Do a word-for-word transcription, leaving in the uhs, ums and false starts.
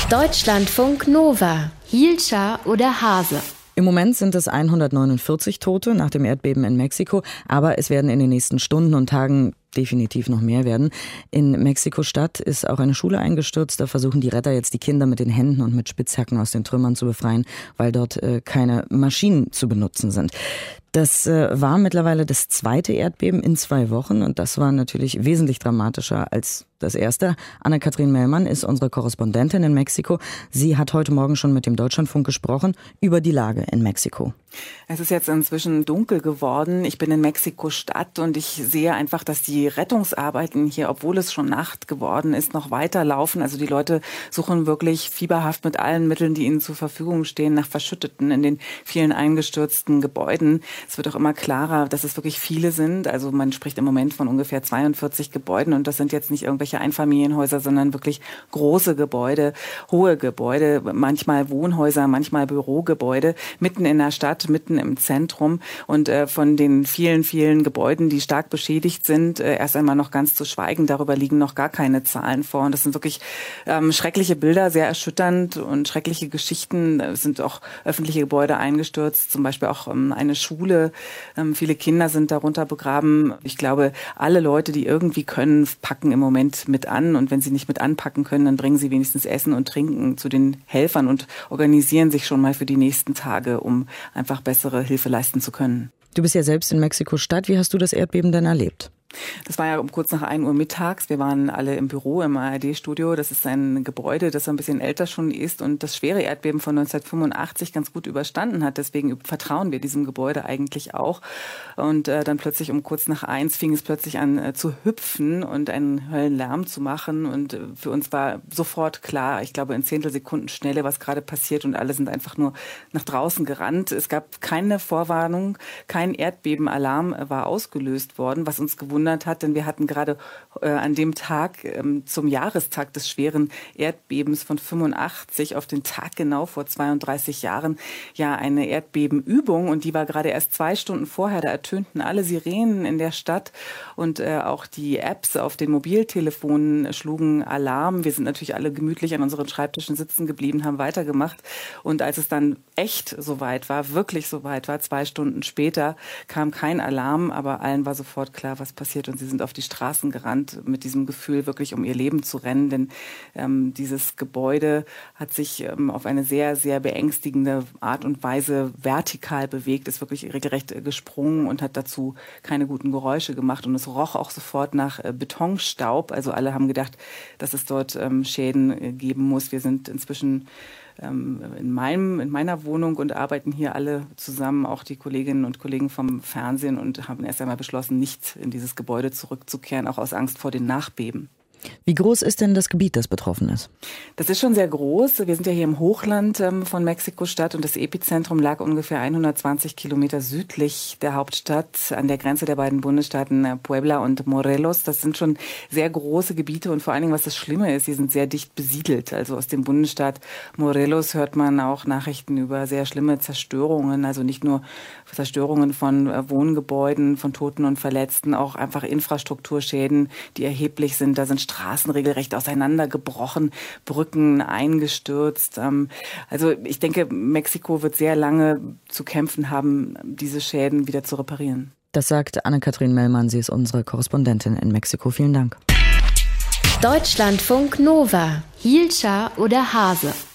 Deutschlandfunk Nova. Hielscher oder Hase? Im Moment sind es hundertneunundvierzig Tote nach dem Erdbeben in Mexiko, aber es werden in den nächsten Stunden und Tagen definitiv noch mehr werden. In Mexiko-Stadt ist auch eine Schule eingestürzt. Da versuchen die Retter jetzt, die Kinder mit den Händen und mit Spitzhacken aus den Trümmern zu befreien, weil dort äh, keine Maschinen zu benutzen sind. Das äh, war mittlerweile das zweite Erdbeben in zwei Wochen und das war natürlich wesentlich dramatischer als das erste. Anne-Kathrin Mellmann ist unsere Korrespondentin in Mexiko. Sie hat heute Morgen schon mit dem Deutschlandfunk gesprochen über die Lage in Mexiko. Es ist jetzt inzwischen dunkel geworden. Ich bin in Mexiko-Stadt und ich sehe einfach, dass die Rettungsarbeiten hier, obwohl es schon Nacht geworden ist, noch weiterlaufen. Also die Leute suchen wirklich fieberhaft mit allen Mitteln, die ihnen zur Verfügung stehen, nach Verschütteten in den vielen eingestürzten Gebäuden. Es wird auch immer klarer, dass es wirklich viele sind. Also man spricht im Moment von ungefähr zweiundvierzig Gebäuden und das sind jetzt nicht irgendwelche Einfamilienhäuser, sondern wirklich große Gebäude, hohe Gebäude, manchmal Wohnhäuser, manchmal Bürogebäude, mitten in der Stadt, mitten im Zentrum. Und äh, von den vielen, vielen Gebäuden, die stark beschädigt sind, äh, erst einmal noch ganz zu schweigen. Darüber liegen noch gar keine Zahlen vor. Und das sind wirklich ähm, schreckliche Bilder, sehr erschütternd und schreckliche Geschichten. Es sind auch öffentliche Gebäude eingestürzt, zum Beispiel auch ähm, eine Schule. Ähm, viele Kinder sind darunter begraben. Ich glaube, alle Leute, die irgendwie können, packen im Moment mit an. Und wenn sie nicht mit anpacken können, dann bringen sie wenigstens Essen und Trinken zu den Helfern und organisieren sich schon mal für die nächsten Tage, um einfach bessere Hilfe leisten zu können. Du bist ja selbst in Mexiko-Stadt. Wie hast du das Erdbeben denn erlebt? Das war ja um kurz nach ein Uhr mittags. Wir waren alle im Büro im A R D-Studio. Das ist ein Gebäude, das ein bisschen älter schon ist und das schwere Erdbeben von neunzehnhundertfünfundachtzig ganz gut überstanden hat. Deswegen vertrauen wir diesem Gebäude eigentlich auch. Und äh, dann plötzlich um kurz nach eins fing es plötzlich an äh, zu hüpfen und einen Höllenlärm zu machen. Und äh, für uns war sofort klar, ich glaube in Zehntelsekunden Schnelle, was gerade passiert. Und alle sind einfach nur nach draußen gerannt. Es gab keine Vorwarnung, kein Erdbebenalarm war ausgelöst worden, was uns gewundert hat, denn wir hatten gerade äh, an dem Tag ähm, zum Jahrestag des schweren Erdbebens von fünfundachtzig auf den Tag genau vor zweiunddreißig Jahren ja eine Erdbebenübung und die war gerade erst zwei Stunden vorher. Da ertönten alle Sirenen in der Stadt und äh, auch die Apps auf den Mobiltelefonen schlugen Alarm. Wir sind natürlich alle gemütlich an unseren Schreibtischen sitzen geblieben, haben weitergemacht und als es dann echt soweit war, wirklich soweit war, zwei Stunden später, kam kein Alarm, aber allen war sofort klar, was passiert. Und sie sind auf die Straßen gerannt mit diesem Gefühl, wirklich um ihr Leben zu rennen. Denn ähm, dieses Gebäude hat sich ähm, auf eine sehr, sehr beängstigende Art und Weise vertikal bewegt, ist wirklich regelrecht gesprungen und hat dazu keine guten Geräusche gemacht. Und es roch auch sofort nach äh, Betonstaub. Also alle haben gedacht, dass es dort ähm, Schäden äh, geben muss. Wir sind inzwischen in meinem, in meiner Wohnung und arbeiten hier alle zusammen, auch die Kolleginnen und Kollegen vom Fernsehen und haben erst einmal beschlossen, nicht in dieses Gebäude zurückzukehren, auch aus Angst vor den Nachbeben. Wie groß ist denn das Gebiet, das betroffen ist? Das ist schon sehr groß. Wir sind ja hier im Hochland ähm, von Mexiko-Stadt und das Epizentrum lag ungefähr hundertzwanzig Kilometer südlich der Hauptstadt an der Grenze der beiden Bundesstaaten äh, Puebla und Morelos. Das sind schon sehr große Gebiete und vor allen Dingen, was das Schlimme ist, sie sind sehr dicht besiedelt. Also aus dem Bundesstaat Morelos hört man auch Nachrichten über sehr schlimme Zerstörungen, also nicht nur Zerstörungen von äh, Wohngebäuden, von Toten und Verletzten, auch einfach Infrastrukturschäden, die erheblich sind. Da sind Straßen regelrecht auseinandergebrochen, Brücken eingestürzt. Also ich denke, Mexiko wird sehr lange zu kämpfen haben, diese Schäden wieder zu reparieren. Das sagt Anne-Kathrin Mellmann, sie ist unsere Korrespondentin in Mexiko. Vielen Dank. Deutschlandfunk Nova. Hielscher oder Hase?